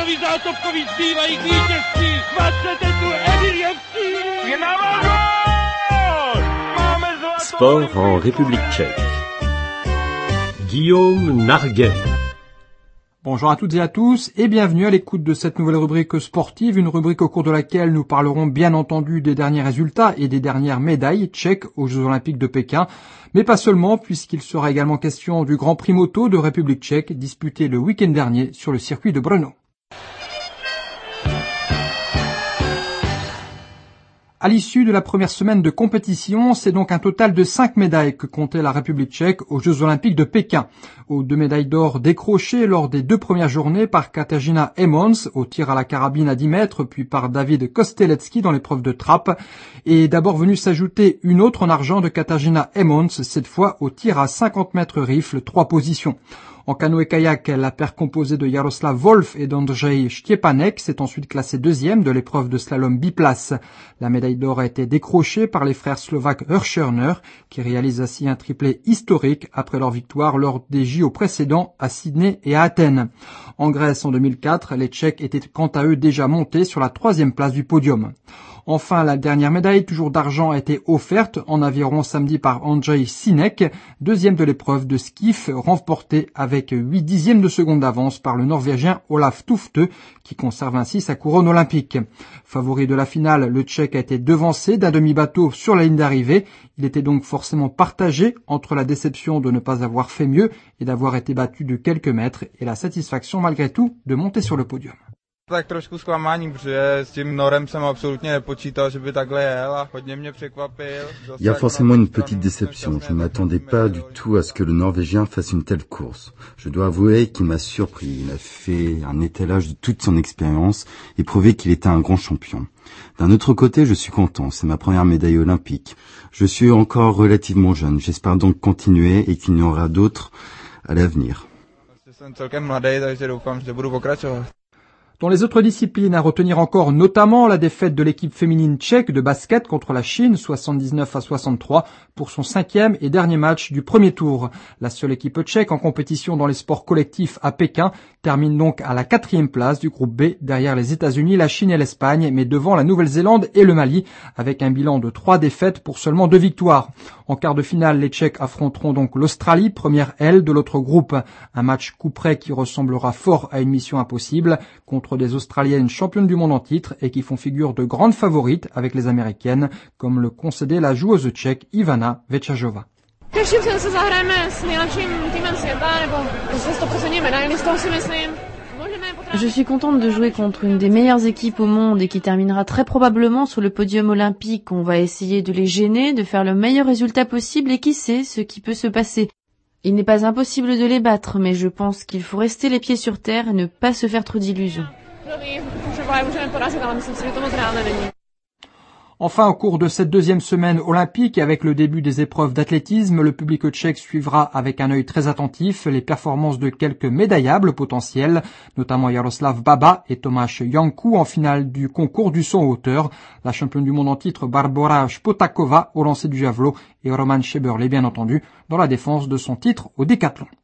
Novi Zátopkovi zbývají k vítězství 20 Emilievský. Je na gól! Máme zlato! Sport en République tchèque. Guillaume Narguet. Bonjour à toutes et à tous et bienvenue à l'écoute de cette nouvelle rubrique sportive, une rubrique au cours de laquelle nous parlerons bien entendu des derniers résultats et des dernières médailles tchèques aux Jeux Olympiques de Pékin, mais pas seulement puisqu'il sera également question du Grand Prix moto de République tchèque disputé le week-end dernier sur le circuit de Brno. À l'issue de la première semaine de compétition, c'est donc un total de 5 médailles que comptait la République tchèque aux Jeux Olympiques de Pékin. Aux 2 médailles d'or décrochées lors des 2 premières journées par Katarzyna Emons au tir à la carabine à 10 mètres, puis par David Kostelecki dans l'épreuve de trappe. Et d'abord venu s'ajouter une autre en argent de Katarzyna Emons, cette fois au tir à 50 mètres rifle, 3 positions. En canoë-kayak, la paire composée de Jaroslav Wolf et d'Andrzej Szczepanek s'est ensuite classée deuxième de l'épreuve de slalom biplace. La médaille d'or a été décrochée par les frères slovaques Hörcherner, qui réalisent ainsi un triplé historique après leur victoire lors des JO précédents à Sydney et à Athènes. En Grèce en 2004, les Tchèques étaient quant à eux déjà montés sur la 3e place du podium. Enfin, la dernière médaille, toujours d'argent, a été offerte en aviron samedi par Andrzej Sinek, deuxième de l'épreuve de skiff, remportée avec 8 dixièmes de seconde d'avance par le Norvégien Olaf Tufte, qui conserve ainsi sa couronne olympique. Favori de la finale, le Tchèque a été devancé d'un demi-bateau sur la ligne d'arrivée. Il était donc forcément partagé entre la déception de ne pas avoir fait mieux et d'avoir été battu de quelques mètres et la satisfaction malgré tout de monter sur le podium. Tak trošku zklamání, protože s tím norem jsem absolutně nepočítal, že by takhle jel a hodně mě překvapil. Il y a forcément une petite déception. Je ne m'attendais pas du tout à ce que le Norvégien fasse une telle course. Je dois avouer qu'il m'a surpris. Il a fait un étalage de toute son expérience et prouvé qu'il était un grand champion. D'un autre côté, je suis content. C'est ma première médaille olympique. Je suis encore relativement jeune. J'espère donc continuer et qu'il y en aura d'autres à l'avenir. Jsem celkem mladý, takže doufám, že budu pokračovat. Dans les autres disciplines, à retenir encore notamment la défaite de l'équipe féminine tchèque de basket contre la Chine, 79-63, pour son 5e et dernier match du premier tour. La seule équipe tchèque en compétition dans les sports collectifs à Pékin termine donc à la 4e place du groupe B, derrière les États-Unis, la Chine et l'Espagne, mais devant la Nouvelle-Zélande et le Mali, avec un bilan de 3 défaites pour seulement 2 victoires. En quart de finale, les Tchèques affronteront donc l'Australie, première aile de l'autre groupe. Un match coup-près qui ressemblera fort à une mission impossible, contre des Australiennes championnes du monde en titre et qui font figure de grandes favorites avec les Américaines, comme le concédait la joueuse tchèque Ivana Večažová. Je suis contente de jouer contre une des meilleures équipes au monde et qui terminera très probablement sur le podium olympique. On va essayer de les gêner, de faire le meilleur résultat possible et qui sait ce qui peut se passer. Il n'est pas impossible de les battre, mais je pense qu'il faut rester les pieds sur terre et ne pas se faire trop d'illusions. Enfin, au cours de cette 2e semaine olympique et avec le début des épreuves d'athlétisme, le public tchèque suivra avec un œil très attentif les performances de quelques médaillables potentiels, notamment Jaroslav Baba et Tomáš Janku en finale du concours du saut en hauteur, la championne du monde en titre Barbora Špotáková au lancer du javelot et Roman Šeberlé bien entendu dans la défense de son titre au décathlon.